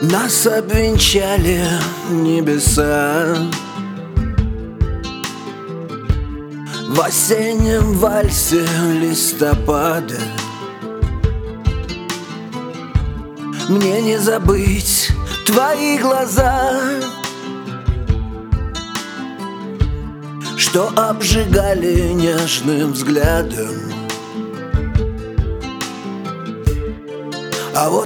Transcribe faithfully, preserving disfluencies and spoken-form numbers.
Нас обвенчали небеса в осеннем вальсе листопада. Мне не забыть твои глаза, что обжигали нежным взглядом. А вот